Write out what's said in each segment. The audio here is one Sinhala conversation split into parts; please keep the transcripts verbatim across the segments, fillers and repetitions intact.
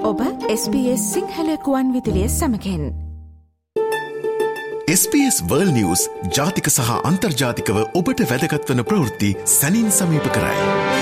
ඔබ එස් බී එස් සිංහල කුවන් විදුලිය සමගින් S B S World News ජාතික සහ අන්තර්ජාතිකව ඔබට වැදගත් වන ප්‍රවෘත්ති සැනින් සමීප කරයි.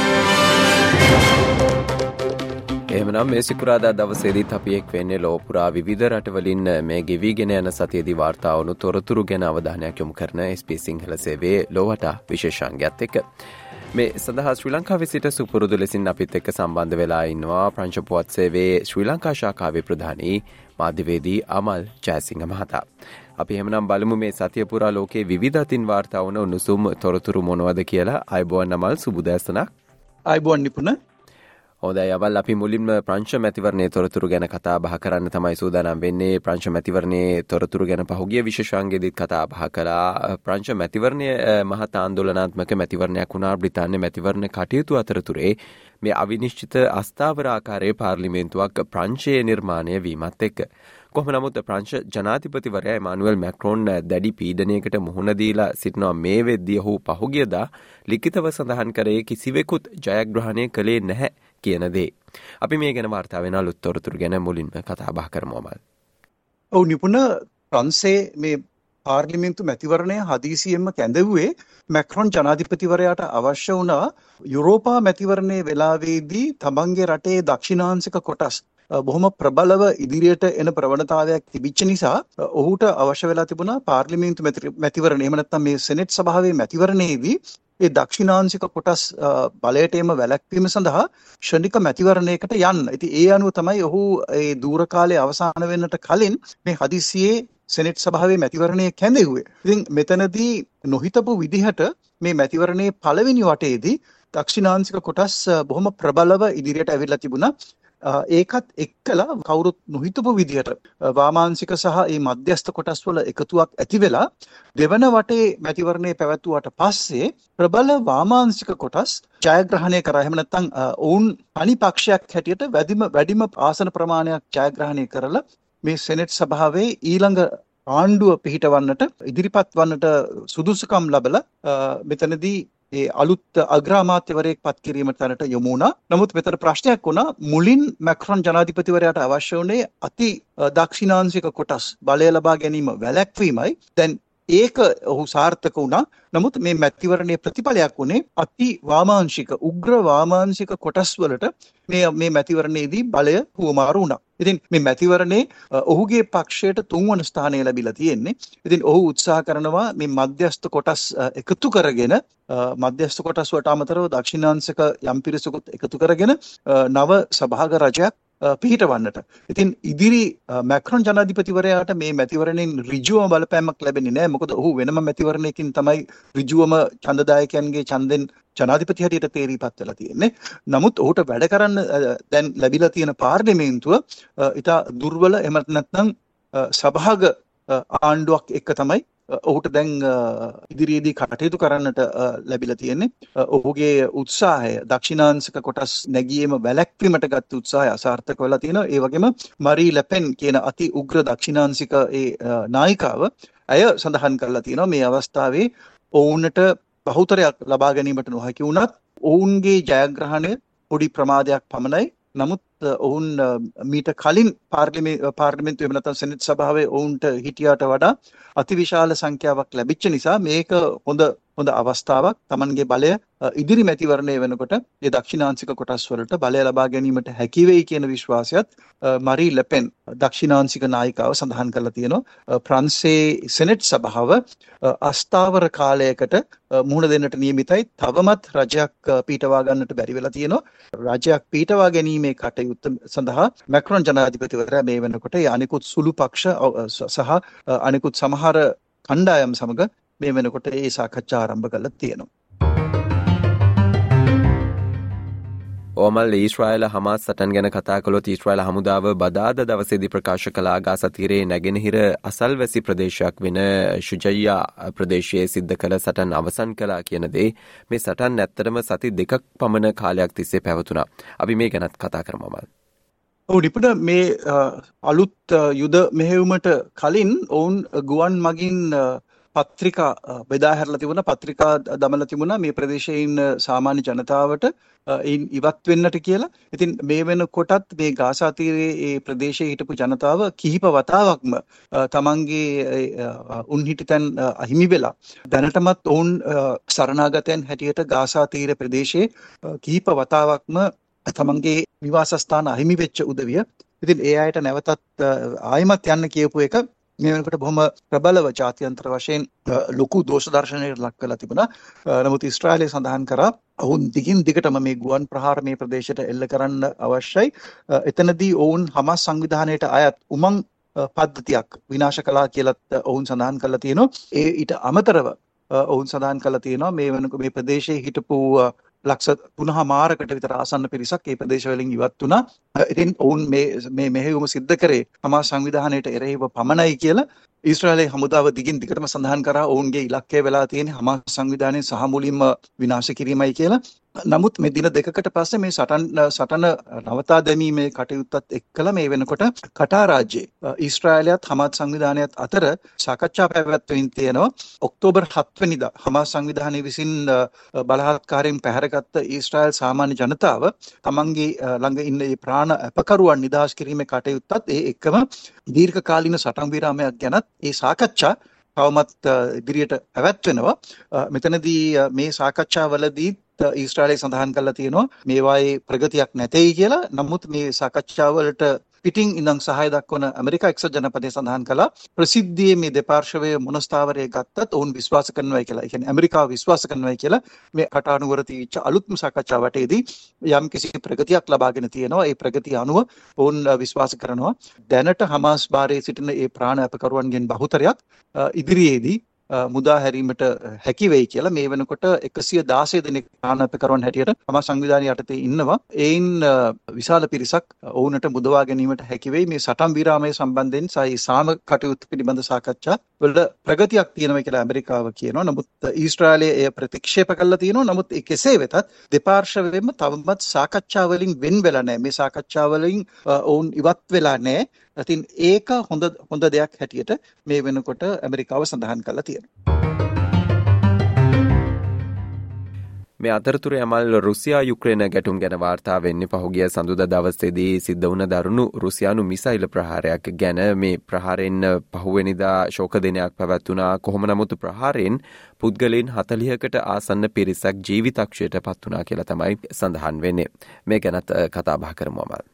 එහෙමනම් මේ සිකුරාදා දවසේදීත් අපි එක් වෙන්නේ ලෝ පුරා විවිධ රටවලින් මේ ගෙවිගෙන යන සතියේදී වාර්තා වුණු තොරතුරු ගැන අවධානයක් යොමු කරන එස් බී එස් සිංහල සේවයේ ලෝවට විශේෂාංගයත් එක්ක මේ සඳහා ශ්‍රී ලංකාවේ සිට සුපුරුදු ලෙසින් අපිත් එක්ක සම්බන්ධ වෙලා ඉන්නවා ප්‍රංශ පුවත් සේවයේ ශ්‍රී ලංකා ශාඛාවේ ප්‍රධානී මාධ්‍යවේදී අමල් ජයසිංහ මහතා. අපි එහෙමනම් බලමු මේ සතිය පුරා ලෝකයේ විවිධ අතින් වාර්තා වුණ උණුසුම් තොරතුරු මොනවද කියලා. ආයුබෝවන් අමල්, සුබදෑසනක්. ආයුබෝවන් නිපුණ. හොඳයි අමල්, අපි මුලින්ම ප්‍රංශ මැතිවරණයේ තොරතුරු ගැන කතා බහ කරන්න තමයි සූදානම් වෙන්නේ. ප්‍රංශ මැතිවරණයේ තොරතුරු ගැන පහුගිය විශේෂාංගයේදීත් කතා බහ කළා. ප්‍රංශ මැතිවරණය මහත් ආందోලනාත්මක මැතිවරණයක් වුණා. බ්‍රිතාන්‍ය මැතිවරණ කටයුතු අතරතුරේ මේ අවිනිශ්චිත අස්ථාවර ආකාරයේ පාර්ලිමේන්තුවක් ප්‍රංශයේ නිර්මාණය වීමත් එක්ක කොහොම නමුත් ප්‍රංශ ජනාධිපතිවරයා ඉමානුවෙල් මැක්‍රෝන් දැඩි පීඩනයකට මුහුණ දීලා සිටිනවා. මේ වෙද්දී ඔහු පහුගියදා ලිඛිතව සඳහන් කරේ කිසිවෙකුත් ජයග්‍රහණය කළේ නැහැ කියන දේ. අපි මේ ගැන වාර්තා වෙන අලුත් තොරතුරු ගැන මුලින්ම කතා බහ කරමු අමල්. ඔව් නිපුණ, ප්‍රංශයේ මේ පාර්ලිමේන්තු මැතිවරණය හදිසියෙන්ම කැඳවුවේ මැක්‍රෝන් ජනාධිපතිවරයාට අවශ්‍ය වුණා යුරෝපා මැතිවරණයේ වෙලාවේදී තමන්ගේ රටේ දක්ෂිණාංශික කොටස් බොහොම ප්‍රබලව ඉදිරියට එන ප්‍රවණතාවයක් තිබිච්ච නිසා ඔහුට අවශ්‍ය වෙලා තිබුණා පාර්ලිමේන්තු මැතිවරණය එහෙම නැත්නම් මේ සෙනෙට් සභාවේ මැතිවරණයේදී ඒ දක්ෂිණාංශික කොටස් බලයට එම වැළැක්වීම සඳහා ක්ෂණික මැතිවරණයකට යන්න. ඉතින් ඒ අනුව තමයි ඔහු ඒ දූර කාලයේ අවසන් වෙන්නට කලින් මේ හදිසියේ සෙනෙට් සභාවේ මැතිවරණය කැඳෙව්වේ. ඉතින් මෙතනදී නොහිතපු විදිහට මේ මැතිවරණයේ පළවෙනි වටේදී දක්ෂිණාංශික කොටස් බොහොම ප්‍රබලව ඉදිරියට ඇවිල්ලා තිබුණා. ඒකත් එක්කලා කවුරුත් නොහිතපු විදිහට වාමාංශික සහ මේ මධ්‍යස්ථ කොටස් වල එකතුවක් ඇති වෙලා දෙවන වටේ මැතිවරණය පැවැත්වුවාට පස්සේ ප්‍රබල වාමාංශික කොටස් ජයග්‍රහණය කරා. එහෙම නැත්නම් ඔවුන් අනිපක්ෂයක් හැටියට වැඩිම වැඩිම ආසන ප්‍රමාණයක් ජයග්‍රහණය කරලා මේ සෙනෙට් සභාවේ ඊළඟ ආණ්ඩුව පිහිටවන්නට ඉදිරිපත් වන්නට සුදුසුකම් ලැබලා මෙතනදී ඒ අලුත් අග්‍රාමාත්‍යවරයෙක් පත් කිරීම තැනට යොමු වුණා. නමුත් මෙතන ප්‍රශ්නයක් වුණා. මුලින් මැක්‍රෝන් ජනාධිපතිවරයාට අවශ්‍ය වුණේ අති දක්ෂිණාංශික කොටස් බලය ලබා ගැනීම වැළැක්වීමයි. දැන් ඒක ඔහු සාර්ථක වුණා. නමුත් මේ මැතිවරණයේ ප්‍රතිඵලයක් වුණේ අති වාමාංශික උග්‍ර වාමාංශික කොටස් වලට මේ මේ මැතිවරණයේදී බලය හුවමාරු වුණා. ඉතින් මේ මැතිවරණේ ඔහුගේ පක්ෂයට තුන්වන ස්ථානය ලැබිලා තියෙන්නේ. ඉතින් ඔහු උත්සාහ කරනවා මේ මධ්‍යස්ථ කොටස් එකතු කරගෙන මධ්‍යස්ථ කොටස් වලට අමතරව දක්ෂිණාංශික යම් පිරිසකුත් එකතු කරගෙන නව සභාග රජයක් පිහිටවන්නට. ඉතින් ඉදිරි මැක්‍රෝන් ජනාධිපතිවරයාට මේ මැතිවරණයෙන් ඍජුවම බලපෑමක් ලැබෙන්නේ නැහැ. මොකද ඔහු වෙනම මැතිවරණයකින් තමයි ඍජුවම ඡන්දදායකයන්ගේ ඡන්දෙන් ජනාධිපති හැටියට තේරීපත් වෙලා තියෙන්නේ. නමුත් ඔහුට වැඩ කරන්න දැන් ලැබිලා තියෙන පාර්ලිමේන්තුව ඉතා දුර්වල, එහෙම නැත්නම් සභාග ආණ්ඩුවක් එක්ක තමයි ඔහුට දැන් ඉදිරියේදී කටයුතු කරන්නට ලැබිලා තියෙන්නේ. ඔහුගේ උත්සාහය දක්ෂිණාංශික කොටස් නැගීම වැළැක්වීමට ගත්ත උත්සාහය අසාර්ථක වෙලා තියෙනවා. ඒ වගේම මරී ලෙපෙන් කියන අති උග්‍ර දක්ෂිණාංශික ඒ නායිකාව ඇය සඳහන් කරලා තියෙනවා මේ අවස්ථාවේ ඔවුන්ට බහුතරයක් ලබා ගැනීමට නොහැකි වුණත් ඔවුන්ගේ ජයග්‍රහණය පොඩි ප්‍රමාදයක් පමණයි. නමුත් ඔවුන් මීට කලින් පාර්ලිමේන්තුව එහෙම නැත්නම් සෙනෙට් සභාවේ ඔවුන්ට හිටියට වඩා අතිවිශාල සංඛ්‍යාවක් ලැබිච්ච නිසා මේක හොඳ හොඳ අවස්ථාවක්. Tamanගේ බලය ඉදිරි මැතිවරණය වෙනකොට ඒ දක්ෂිණාංශික කොටස් වලට බලය ලබා ගැනීමට හැකි වෙයි කියන විශ්වාසයත් මරී ලෙපෙන් දක්ෂිණාංශික නායිකාව සඳහන් කරලා තියෙනවා. ප්‍රංශයේ සෙනෙට් සභාව අස්ථාවර කාලයකට මුහුණ දෙන්නට නියමිතයි. තවමත් රජයක් පීඨවා ගන්නට බැරි වෙලා තියෙනවා. රජයක් පීඨවා ගැනීමේ කටයුත්ත සඳහා මැක්‍රෝන් ජනාධිපතිවරයා මේ වෙනකොට අනිකුත් සුළු පක්ෂ සහ අනිකුත් සමහර කණ්ඩායම් සමග මේ වෙනකොට ඒ සාකච්ඡා ආරම්භ කරලා තියෙනවා. ඕමල් ඊශ්‍රායල හමාස් සටන් ගැන කතා කළොත් ඊශ්‍රායල හමුදාව බදාද දවසේදී ප්‍රකාශ කළ ගාසා තීරයේ නැගෙනහිර අසල්වැසි ප්‍රදේශයක් වෙන ශුජයියා ප්‍රදේශයේ සිද්ධ කළ සටන් අවසන් කළා කියන දේ මේ සටන් ඇත්තටම සති දෙකක් පමණ කාලයක් තිස්සේ පැවතුණා. අපි මේ ගැනත් කතා කරමු අමල්. ඔව් නිපුණ, මේ අලුත් යුද මෙහෙයුමට කලින් ඔවුන් ගුවන් මගින් පත්‍රිකා බෙදා හැරලා තිබුණා, පත්‍රිකා දමලා තිබුණා මේ ප්‍රදේශයේ ඉන්න සාමාන්‍ය ජනතාවට ඉන් ඉවත් වෙන්නට කියලා. ඉතින් මේ වෙනකොටත් මේ ගාසා තීරයේ ඒ ප්‍රදේශයේ හිටපු ජනතාව කිහිප වතාවක්ම තමන්ගේ උන් හිටිතන් අහිමි වෙලා දැනටමත් ඔවුන් සරණාගතයන් හැටියට ගාසා තීර ප්‍රදේශයේ කිහිප වතාවක්ම තමන්ගේ නිවාසස්ථාන අහිමි වෙච්ච උදවිය. ඉතින් ඒ අයට නැවතත් ආයමත් යන්න කියපු එක මේ වෙනකොට බොහොම ප්‍රබලව ජාත්‍යන්තර වශයෙන් ලොකු දෝෂ දර්ශනයකට ලක් කරලා තිබුණා. නමුත් ඊශ්‍රායලය සඳහන් කරා ඔවුන් දිගින් දිගටම මේ ගුවන් ප්‍රහාර මේ ප්‍රදේශයට එල්ල කරන්න අවශ්‍යයි. එතනදී ඔවුන් හමාස් සංවිධානයට අයත් උමං පද්ධතියක් විනාශ කළා කියලත් ඔවුන් සඳහන් කරලා තියෙනවා. ඒ ඊට අමතරව ඔවුන් සඳහන් කරලා තියෙනවා මේ වෙනකොට මේ ප්‍රදේශයේ හිටපු ලක්ෂ තුනමාරකට විතර ආසන්න පිරිසක් ඒ ප්‍රදේශවලින් ඉවත් වුණා. ඉතින් ඔවුන් මේ මේ මෙහෙයුම සිද්ධ කරේ හමාස් සංවිධානයට එරෙහිව පමණයි කියලා ඊශ්‍රායලයේ හමුදාව දිගින් දිගටම සඳහන් කරා. ඔවුන්ගේ ඉලක්කය වෙලා තියෙන්නේ හමාස් සංවිධානයේ සහ මුලින්ම විනාශ කිරීමයි කියලා. නමුත් මේ දින දෙකකට පස්සේ මේ සටන් සටන නවතා දැමීමේ කටයුත්තත් එක්කලා මේ වෙනකොට කටාර් රාජ්‍යයේ ඊශ්‍රායලයත් හමාස් සංවිධානයත් අතර සාකච්ඡා පැවැත්වෙමින් තියෙනවා. ඔක්තෝබර් හත් වෙනිදා හමාස් සංවිධානය විසින් බලහත්කාරයෙන් පැහැරගත්ත ඊශ්‍රායල් සාමාන්‍ය ජනතාව තමන්ගේ ළඟ ඉන්න මේ ප්‍රාණ අපකරුවන් නිදහස් කිරීමේ කටයුත්තත් ඒ එක්කම දීර්ඝකාලීන සටන් විරාමයක් ගැනත් ඒ සාකච්ඡා තවමත් ඉදිරියට පැවැත්වෙනවා. මෙතනදී මේ සාකච්ඡාවලදී ඊශ්‍රායලය සඳහන් කරලා තියෙනවා මේවායේ ප්‍රගතියක් නැtei කියලා. නමුත් මේ සාකච්ඡාවලට පිටින් ඉඳන් සහාය දක්වන ඇමරිකා එක්සත් ජනපදයේ සඳහන් කළා ප්‍රසිද්ධියේ මේ දෙපාර්ශවයේ මොනස්ථාවරයේ ගත්තත් ඔවුන් විශ්වාස කරනවා කියලා. ඒ කියන්නේ ඇමරිකාව විශ්වාස කරනවා කියලා මේ කටානුවර තීච්ච අලුත්ම සාකච්ඡාවටදී යම් කිසි ප්‍රගතියක් ලබාගෙන තියෙනවා. ඒ ප්‍රගතිය අනුව ඔවුන් විශ්වාස කරනවා දැනට හමාස් භාරයේ සිටින ඒ ප්‍රාණ අපකරුවන්ගෙන් බහුතරයක් ඉදිරියේදී මුදා හැරීමට හැකි වෙයි කියලා. මේ වෙනකොට එකසිය දාසය දෙනෙක් ප්‍රාණ අපකරුවන් හැටියට හමාස් සංවිධානය යටතේ ඉන්නවා. ඒයින් විශාල පිරිසක් ඔවුන්ට මුදවා ගැනීමට හැකි වෙයි. මේ සටන් විරාමයේ සම්බන්ධයෙන් සයි සාම කටයුතු පිළිබඳ සාකච්ඡා වල ප්‍රගතියක් තියෙනවා කියලා ඇමරිකාව කියනවා. නමුත් ඊශ්‍රායලය එය ප්‍රතික්ෂේප කළා තියෙනවා. නමුත් ඒ කෙසේ වෙතත් දෙපාර්ශවයෙන්ම තවමත් සාකච්ඡා වලින් වෙන් වෙලා නැහැ. මේ සාකච්ඡා වලින් ඔවුන් ඉවත් වෙලා නැහැ. ඉතින් ඒක හොඳ හොඳ දෙයක් හැටියට මේ වෙනකොට ඇමරිකාව සඳහන් කරලා තියෙනවා. මේ අතරතුර යමල් රුසියා යුක්‍රේන ගැටුම් ගැන වාර්තා වෙන්නේ පහුගිය සඳුදා දවසේදී සිද්ධ වුණ දරුණු රුසියානු මිසයිල් ප්‍රහාරයක් ගැන. මේ ප්‍රහාරයෙන් පහුවෙනිදා ශෝක දිනයක් පැවැත්වුණා. කොහොම නමුත් ප්‍රහාරයෙන් පුද්ගලයන් හතළිහකට ආසන්න පිරිසක් ජීවිතක්ෂයට පත් වුණා කියලා තමයි සඳහන් වෙන්නේ. මේ ගැනත් කතා බහ කරමු අමල්.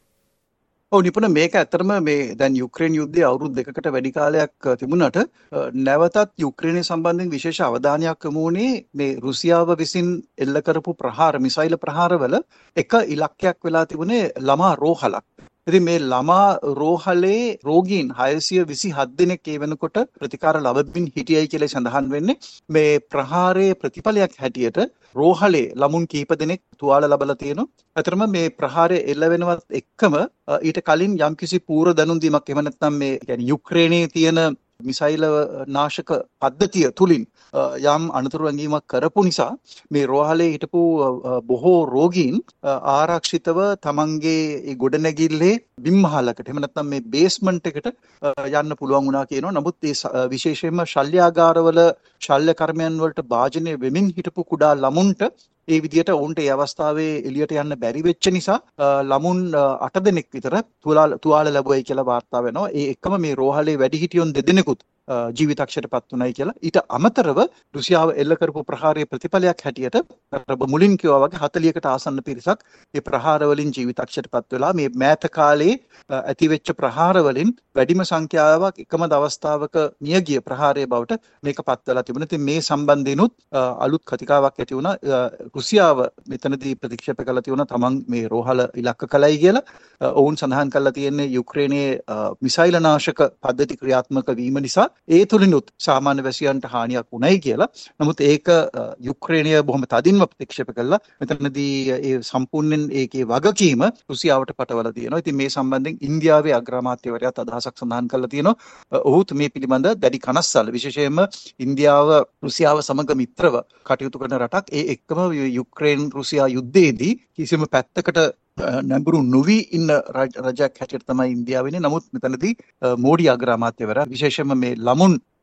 ඔව් නිපුණ මේක ඇත්තටම මේ දැන් යුක්‍රේන යුද්ධය අවුරුදු දෙකකට වැඩි කාලයක් තිබුණාට නැවතත් යුක්‍රේනය සම්බන්ධයෙන් විශේෂ අවධානයක් යොමු වුණේ මේ රුසියාව විසින් එල්ල කරපු ප්‍රහාර මිසයිල් ප්‍රහාරවල එක ඉලක්කයක් වෙලා තිබුණේ ළමා රෝහලක්. ඉතින් මේ ළමා රෝහලේ රෝගීන් හයසිය විසිහත් දෙනෙක් ඒ වෙනකොට ප්‍රතිකාර ලබමින් හිටියයි කියලා සඳහන් වෙන්නේ. මේ ප්‍රහාරයේ ප්‍රතිඵලයක් හැටියට රෝහලේ ළමුන් කීප දෙනෙක් තුවාල ලබලා තියෙනවා. අතරම මේ ප්‍රහාරය එල්ල වෙනවත් එක්කම ඊට කලින් යම්කිසි පූර්ව දැනුම් දීමක් එහෙම නැත්නම් මේ කියන්නේ යුක්‍රේනයේ තියෙන මිසයිල නාශක පද්ධතිය තුලින් යම් අනතුරු වැඟීමක් කරපු නිසා මේ රෝහලේ හිටපු බොහෝ රෝගීන් ආරක්ෂිතව තමන්ගේ ඒ ගොඩනැගිල්ලේ බිම්මහලකට එහෙම නැත්නම් මේ බේස්මන්ට් එකට යන්න පුළුවන් වුණා කියනවා. නමුත් ඒ විශේෂයෙන්ම ශල්‍යාගාරවල ශල්‍ය කර්මයන් වලට භාජනය වෙමින් හිටපු කුඩා ළමුන්ට ඒ විදිහට ඔවුන්ට ඒ අවස්ථාවේ එළියට යන්න බැරි වෙච්ච නිසා ළමුන් අට දෙනෙක් විතර තුවාල තුවාල ලැබුවයි කියලා වාර්තා වෙනවා. ඒ එක්කම මේ රෝහලේ වැඩිහිටියොන් දෙදෙනෙකුත් ජීවිතක්ෂයටපත් වුණයි කියලා. ඊට අමතරව රුසියාව එල්ල කරපු ප්‍රහාරයේ ප්‍රතිඵලයක් හැටියට මුලින් කිව්වා වගේ හතළිහකට ආසන්න පිරිසක් මේ ප්‍රහාර වලින් ජීවිතක්ෂයටපත් වෙලා මේ මෑත කාලේ ඇතිවෙච්ච ප්‍රහාර වලින් වැඩිම සංඛ්‍යාවක් එකම දවස්තාවක මිය ගිය ප්‍රහාරයේ බවට මේක පත් වෙලා තිබුණා. ඉතින් මේ සම්බන්ධෙනුත් අලුත් කතිකාවක් ඇති වුණා. රුසියාව මෙතනදී ප්‍රතික්ෂේප කළා තියෙනවා තමන් මේ රෝහල ඉලක්ක කළයි කියලා. ඔවුන් සඳහන් කළා තියෙන්නේ යුක්‍රේනයේ මිසයිල් නාශක පද්ධති ක්‍රියාත්මක වීම නිසා ඒ තුලිනුත් සාමාන්‍ය වැසියන්ට හානියක් වුණයි කියලා. නමුත් ඒක යුක්‍රේනය බොහොම තදින්ම ප්‍රතික්ෂේප කළා. මෙතනදී ඒ සම්පූර්ණයෙන් ඒකේ වගකීම රුසියාවට පටවලා තියෙනවා. ඉතින් මේ සම්බන්ධයෙන් ඉන්දියාවේ අග්‍රාමාත්‍යවරයාත් අදහසක් සඳහන් කළා තියෙනවා. ඔහුත් මේ පිළිබඳ දැඩි කනස්සල්ල විශේෂයෙන්ම ඉන්දියාව රුසියාව සමග මිත්‍රව කටයුතු කරන රටක්. ඒ එක්කම යුක්‍රේන රුසියා යුද්ධයේදී කිසිම පැත්තකට නැඹුරු නොවි ඉන්න රජයක් හැටියට තමයි ඉන්දියාව වෙන්නේ. නමුත් මෙතනදී මෝඩි අග්‍රාමාත්‍යවරයා විශේෂයෙන්ම මේ ළමුන්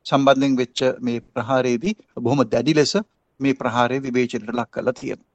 සම්බන්ධයෙන් වෙච්ච මේ ප්‍රහාරයේදී බොහොම දැඩි ලෙස මේ ප්‍රහාරය විවේචනයට ලක් කරලා තියෙනවා.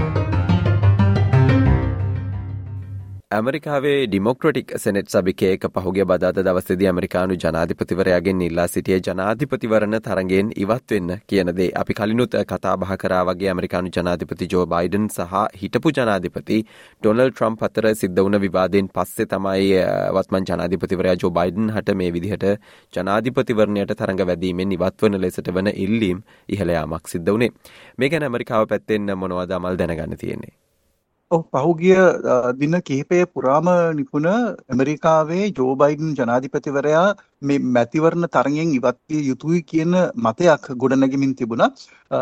ඇමරිකාවේ ඩිමොක්‍රටික් සෙනෙට් සභිකයක පහුගිය බදාදා දවසේදී ඇමරිකානු ජනාධිපතිවරයාගෙන් ඉල්ලා සිටියේ ජනාධිපතිවරණ තරඟයෙන් ඉවත් වෙන්න කියන දේ අපි කලිනුත් කතා බහ කරා වගේ ඇමරිකානු ජනාධිපති ජෝ බයිඩන් සහ හිටපු ජනාධිපති ඩොනල්ඩ් ට්‍රම්ප් අතර සිද්ධ වුණ විවාදයෙන් පස්සේ තමයි වත්මන් ජනාධිපතිවරයා ජෝ බයිඩන් හට මේ විදිහට ජනාධිපතිවරණයට තරඟ වැදීමෙන් ඉවත් වන ලෙසට වන ඉල්ලීම් ඉහළ යාමක් සිද්ධ වුණේ. මේ ගැන ඇමරිකාව පැත්තෙන් මොනවද අමල් දැනගන්න තියෙන්නේ? ඔව් පහුගිය දින කිහිපය පුරාම නිපුණ ඇමරිකාවේ ජෝ බයිඩන් ජනාධිපතිවරයා මේ මැතිවරණ තරඟෙන් ඉවත් විය යුතුයි කියන මතයක් ගොඩනැගෙමින් තිබුණා.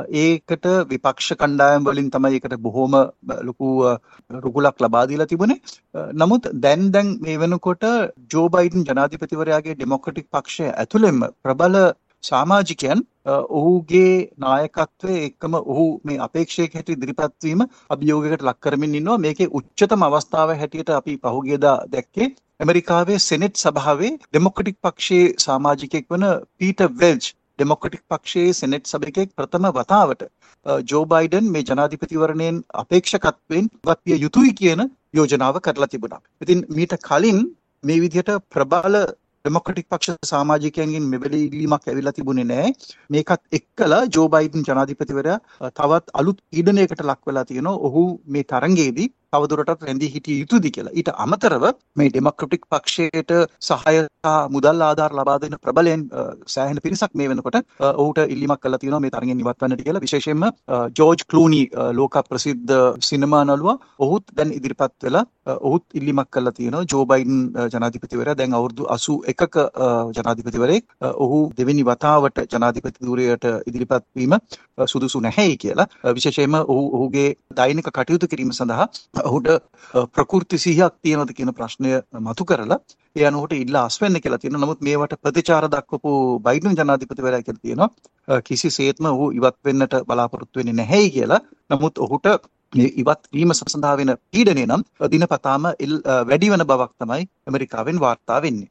ඒකට විපක්ෂ කණ්ඩායම් වලින් තමයි ඒකට බොහොම ලොකු රුකුලක් ලබා දීලා තිබුණේ. නමුත් දැන් දැන් මේ වෙනකොට ජෝ බයිඩන් ජනාධිපතිවරයාගේ ඩෙමොක්‍රටික් පක්ෂය ඇතුළෙන්ම ප්‍රබල සමාජිකයන් ඔහුගේ නායකත්වයේ එක්කම ඔහු මේ අපේක්ෂක හැටියට ඉදිරිපත් වීම අභියෝගයකට ලක් කරමින් ඉන්නවා. මේකේ උච්චතම අවස්ථාව හැටියට අපි පහුගියදා දැක්කේ ඇමරිකාවේ සෙනෙට් සභාවේ ඩෙමොක්‍රටික් පක්ෂයේ සමාජිකයෙක් වන පීටර් වෙල්ච් ඩෙමොක්‍රටික් පක්ෂයේ සෙනෙට් සභිකයෙක් ප්‍රථම වතාවට ජෝ බයිඩන් මේ ජනාධිපතිවරණයෙන් අපේක්ෂකත්වයෙන් ඉවත් විය යුතුයි කියන යෝජනාව කරලා තිබුණා. ඉතින් මීට කලින් මේ විදිහට ප්‍රබල ඩෙමොක්‍රටික් පක්ෂ සමාජිකයන්ගෙන් මෙවැනි ඉල්ලීමක් ඇවිල්ලා තිබුණේ නැහැ. මේකත් එක්කලා ජෝ බයිඩන් ජනාධිපතිවරයා තවත් අලුත් පීඩනයකට ලක් වෙලා තියෙනවා. ඔහු මේ තරඟයේදී තවදුරටත් රැඳී හිටිය යුතුද කියලා. ඊට අමතරව මේ ඩෙමොක්‍රටික් පක්ෂයට සහාය සහ මුදල් ආධාර ලබා දෙන ප්‍රබලයන් සෑහෙන පිරිසක් මේ වෙනකොට ඔහුට ඉල්ලීමක් කරලා තියෙනවා මේ තරඟෙන් ඉවත් වෙන්නට කියලා. විශේෂයෙන්ම ජෝර්ජ් ක්ලූනි ලෝක ප්‍රසිද්ධ සිනමා නළුවා ඔහුත් දැන් ඉදිරිපත් වෙලා ඔහුත් ඉල්ලීමක් කරලා තියෙනවා ජෝ බයිඩන් ජනාධිපතිවරයා දැන් අවුරුදු අසූ එකක ජනාධිපතිවරයෙක් ඔහු දෙවෙනි වතාවට ජනාධිපති ධුරයට ඉදිරිපත් වීම සුදුසු නැහැයි කියලා. විශේෂයෙන්ම ඔහු ඔහුගේ දෛනික කටයුතු කිරීම සඳහා ඔහුට ප්‍රකෘති සිහියක් තියෙනවද කියන ප්‍රශ්නය මතු කරලා ඒ අනුව ඔහුට ඉල්ලා අස්වෙන්න කියලා තියෙනවා. නමුත් මේවට ප්‍රතිචාර දක්වපු බයිඩන් ජනාධිපතිවරයා කියලා තියෙනවා කිසිසේත්ම ඔහු ඉවත් වෙන්නට බලාපොරොත්තු වෙන්නේ නැහැයි කියලා. නමුත් ඔහුට මේ ඉවත් වීම සඳහා වෙන පීඩනය නම් දිනපතාම වැඩි වෙන බවක් තමයි ඇමරිකාවෙන් වාර්තා වෙන්නේ.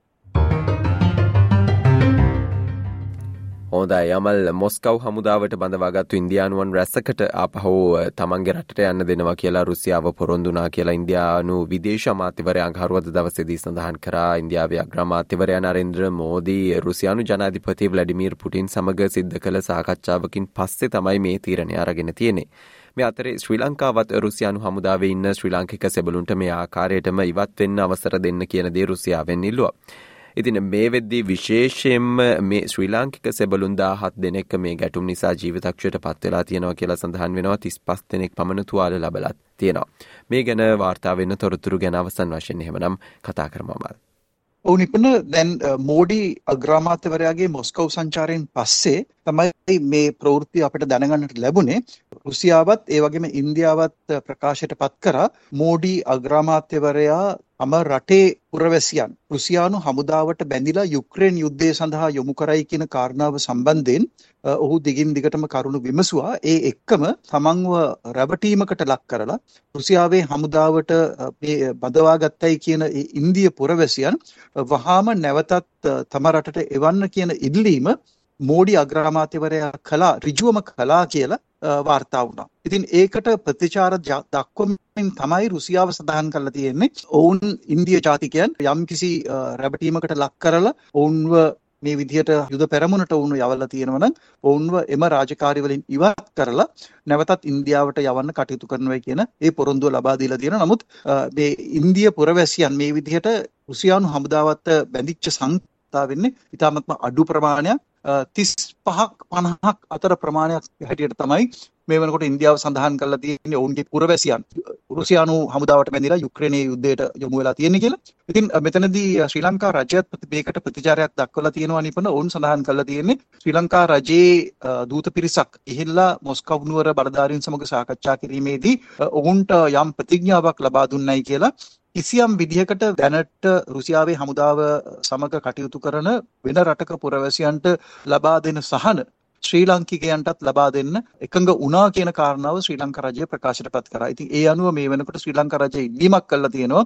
හොඳයි යමල් මොස්කව් හමුදාවට බඳවාගත්තු ඉන්දියානුවන් රැසකට ආපහු තමන්ගේ රටට යන්න දෙනවා කියලා රුසියාව පොරොන්දු වුණා කියලා ඉන්දියානු විදේශ අමාත්‍යවරයා අඟහරුවාදා දවසේදී සඳහන් කරා. ඉන්දියාවේ අග්‍රාමාත්‍යවරයා නරේන්ද්‍ර මෝදී රුසියානු ජනාධිපති ව්ලාඩිමීර් පුටින් සමග සිද්ධ කළ සාකච්ඡාවකින් පස්සේ තමයි මේ තීරණය අරගෙන තියෙන්නේ. මේ අතරේ ශ්‍රී ලංකාවත් රුසියානු හමුදාවේ ඉන්න ශ්‍රී ලාංකික සෙබළුන්ට මේ ආකාරයටම ඉවත් වෙන්න අවසර දෙන්න කියන දේ රුසියාවෙන් ඉල්ලුවා. ඉතින් මේ වෙද්දී විශේෂයෙන්ම මේ ශ්‍රී ලාංකික සෙබළුන් දාහත් දෙනෙක් මේ ගැටුම් නිසා ජීවිතක්ෂයට පත් වෙලා තියෙනවා කියලා සඳහන් වෙනවා. තිස් පහ දෙනෙක් පමණ තුවාල ලැබලා තියෙනවා. මේ ගැන වාර්තා වෙන තොරතුරු ගැන අවසන් වශයෙන් එහෙමනම් කතා කරමු අමල්. ඔව් නිපුණ දැන් මෝඩි අග්‍රාමාත්‍යවරයාගේ මොස්කව් සංචාරයෙන් පස්සේ තමයි මේ ප්‍රවෘත්ති අපිට දැනගන්නට ලැබුණේ. රුසියාවත් ඒ වගේම ඉන්දියාවත් ප්‍රකාශයට පත් කරා මෝඩි අග්‍රාමාත්‍යවරයා තම රටේ පුරවැසියන් රුසියානු හමුදාවට බැඳිලා යුක්‍රේන් යුද්ධය සඳහා යොමු කරයි කියන කාරණාව සම්බන්ධයෙන් ඔහු දිගින් දිගටම කරුණු විමසුවා. ඒ එක්කම තමන්ව රැවටීමකට ලක් කරලා රුසියාවේ හමුදාවට මේ බඳවා ගත්තයි කියන ඒ ඉන්දිය පුරවැසියන් වහාම නැවතත් තම රටට එවන්න කියන ඉල්ලීම මෝඩි අග්‍රාමාත්‍යවරයා කළා ඍජුවම කළා කියලා වාර්තා වුණා. ඉතින් ඒකට ප්‍රතිචාර දක්වමින් තමයි රුසියාව සඳහන් කරලා තියෙන්නේ. ඔවුන් ඉන්දිය ජාතිකයන් යම්කිසි රැවටීමකට ලක් කරලා ඔවුන්ව මේ විදිහට යුද පෙරමුණට වුණු යවලා තියෙනවා නම් ඔවුන්ව එම රාජකාරි වලින් ඉවත් කරලා නැවතත් ඉන්දියාවට යවන්න කටයුතු කරනවා කියන ඒ පොරොන්දුව ලබා දීලා තියෙනවා. නමුත් මේ ඉන්දිය පුරවැසියන් මේ විදිහට රුසියානු හමුදාවත් බැඳිච්ච සංස්ථා වෙන්නේ ඉතාමත්ම අඩු ප්‍රමාණයක් තිස් පහක් පනහක් අතර ප්‍රමාණයක් හැටියට තමයි මේ වෙනකොට ඉන්දියාව සඳහන් කරලා තියෙන්නේ ඔවුන්ගේ පුරවැසියන් රුසියානු හමුදාවට බැඳිලා යුක්‍රේනයේ යුද්ධයට යොමු වෙලා තියෙන්නේ කියලා. ඉතින් මෙතනදී ශ්‍රී ලංකා රජයත් මේකට ප්‍රතිචාරයක් දක්වලා තියෙනවා නිපන. ඔවුන් සඳහන් කරලා තියෙන්නේ ශ්‍රී ලංකා රජයේ දූත පිරිසක් ඉහිල්ලා මොස්කව් නුවර බලධාරීන් සමග සාකච්ඡා කිරීමේදී ඔවුන්ට යම් ප්‍රතිඥාවක් ලබා දුන්නයි කියලා. කිසියම් විදිහකට දැනට රුසියාවේ හමුදාව සමග කටයුතු කරන වෙන රටක පුරවැසියන්ට ලබා දෙන සහන ශ්‍රී ලාංකිකයන්ටත් ලබා දෙන්න එකඟ වුණා කියන කාරණාව ශ්‍රී ලංකා රජය ප්‍රකාශයට පත් කරා. ඉතින් ඒ අනුව මේ වෙනකොට ශ්‍රී ලංකා රජය ඉල්ලීමක් කළා තියෙනවා.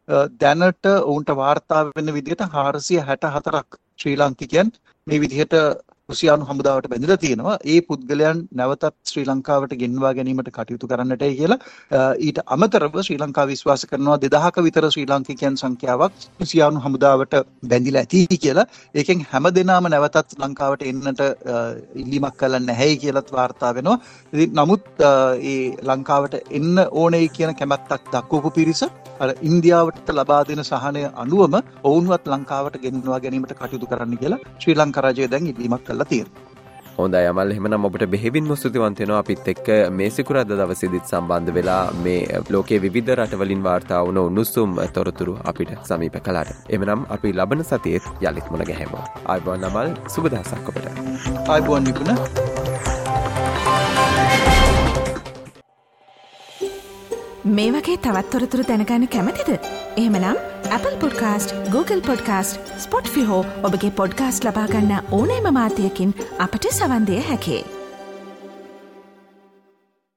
දැනට ඔවුන්ට වාර්තා වෙන විදිහට හාරසිය හැට හතරක් ශ්‍රී ලාංකිකයන් මේ විදිහට රුසියානු හමුදාවට බැඳලා තියෙනවා. ඒ පුද්ගලයන් නැවතත් ශ්‍රී ලංකාවට ගෙන්වා ගැනීමට කටයුතු කරන්නටයි කියලා ඊට අමතරව ශ්‍රී ලංකාව විශ්වාස කරනවා දෙදහක විතර ශ්‍රී ලාංකිකයන් සංඛ්‍යාවක් රුසියානු හමුදාවට බැඳිලා ඇති කියලා. ඒකෙන් හැමදෙනාම නැවතත් ලංකාවට එන්නට ඉල්ලීමක් කළා නැහැ කියලාත් වාර්තා වෙනවා. ඉතින් නමුත් ඒ ලංකාවට එන්න ඕනේ කියන කැමැත්තක් දක්වපු පිරිස අර ඉන්දියාවට ලබා දෙන සහනය අනුවම ඔවුන්වත් ලංකාවට ගෙන්වා ගැනීමට කටයුතු කරන්න කියලා ශ්‍රී ලංකා රජය දැන් ඉල්ලීමක් කළා තියෙනවා. හොඳයි අමල්, එහෙමනම් ඔබට බෙහෙවින්ම ස්තුතිවන්ත වෙනවා අපිත් එක්ක මේ සිකුරාදා දවසේදීත් සම්බන්ධ වෙලා මේ ලෝකයේ විවිධ රටවලින් වාර්තා වුණ උණුසුම් තොරතුරු අපිට සමීප කළාට. එහෙමනම් අපි ලබන සතියේත් යලිත් මුණ ගැහෙමු. ආයුබෝවන් අමල්, සුබ දවසක් ඔබට. ආයුබෝවන් නිපුණ. මේ වගේ තවත් තොරතුරු දැනගන්න කැමතිද? එහෙමනම් Apple Podcast, Google Podcast, Spotify හෝ ඔබගේ පොඩ්කාස්ට් ලබා ගන්න ඕනෑම මාධ්‍යයකින් අපට සවන් දෙන්න හැකියි.